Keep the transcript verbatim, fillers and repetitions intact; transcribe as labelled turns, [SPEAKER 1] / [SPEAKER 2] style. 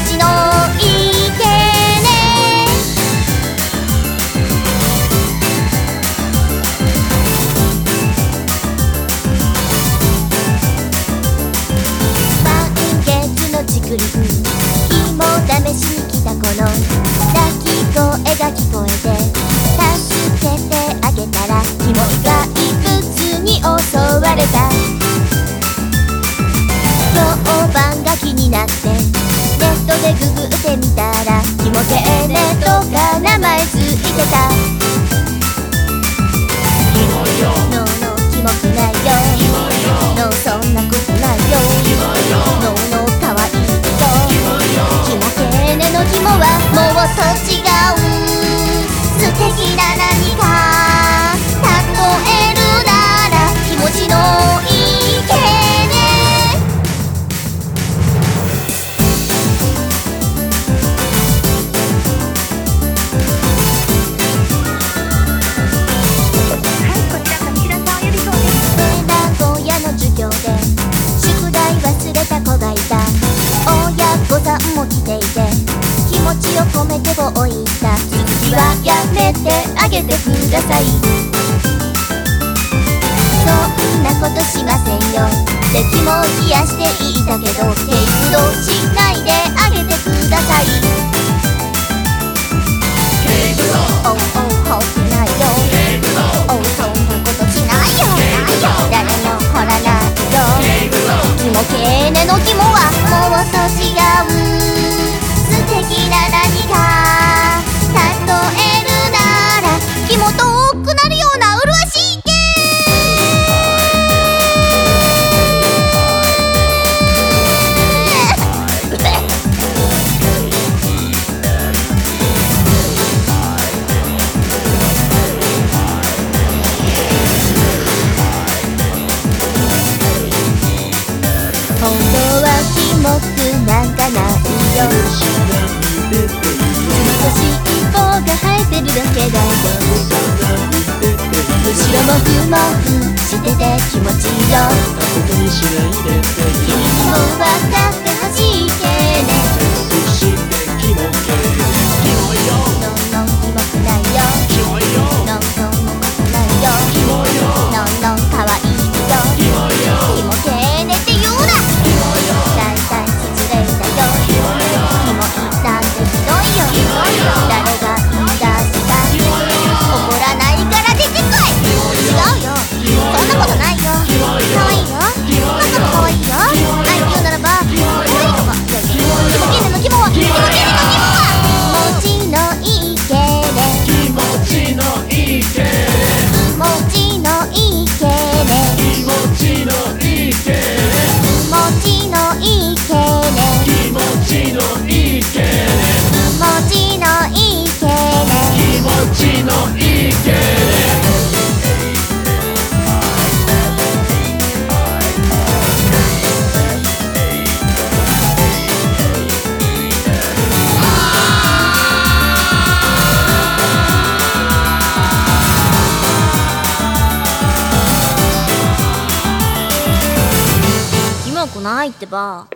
[SPEAKER 1] ちのいいけね。満月の竹林、芋試しに来たこの鳴き声が聞こえて、助けてあげたらキモい怪物に襲われた。評判が気になってネットでググってみたら、キモケーネとか名前ついてた。
[SPEAKER 2] キモいよ、
[SPEAKER 1] ノーノーキモくないよ、
[SPEAKER 2] キモいよ、
[SPEAKER 1] ノーそんなことないよ、
[SPEAKER 2] キモいよ、
[SPEAKER 1] ノーノーかわいいよ、
[SPEAKER 2] キモいよ、
[SPEAKER 1] キモケーネのキモはもっと違う。素敵な何か例えるなら、気持ちのいいけね。も来ていて、気持ちを込めてこう言った。続きはやめてあげてください。そんなことしませんよ、敵も冷やしていたけど、ケイクドしないであげてください。
[SPEAKER 2] ケイクド、
[SPEAKER 1] おうおうほってないよ、
[SPEAKER 2] ケイクド、
[SPEAKER 1] おうそんなことしないよ、ないよ、誰もほらないよ。
[SPEAKER 2] ケイクド、
[SPEAKER 1] キモケーネのキモはもっと違う。素敵な何か例えるなら、キモ遠くなるような麗しいけ本当はキモくなんかないよ。少し一方が生えてるだけだよ。後ろもふもふしてて気持ちいいよ。君にも分かってほしいけね。のんのんキモくないよ、のんそんなことないよ、のんのんかわいいよ、キモケーネって言うな。だいたい失礼だよ、キモいなんてひどいよ。誰が言い出した？怒らないから出てこい。違うよ、そんなことないよ。かわいいよ、中もかわいいよ。あえて言うならば可愛いとか。いやいや、キモケーネのキモはキモケーネのキモは気持ちのいいけね。
[SPEAKER 2] 気持ちのいいけね、
[SPEAKER 1] 気持ちのいいけね。
[SPEAKER 2] 気持ちのいいけね、
[SPEAKER 1] 気持ちのいいけね。
[SPEAKER 2] 気持ちのいいけね、
[SPEAKER 1] 気持ちのいいけね。
[SPEAKER 2] 気持ちのいいけね。
[SPEAKER 1] キモくないってば。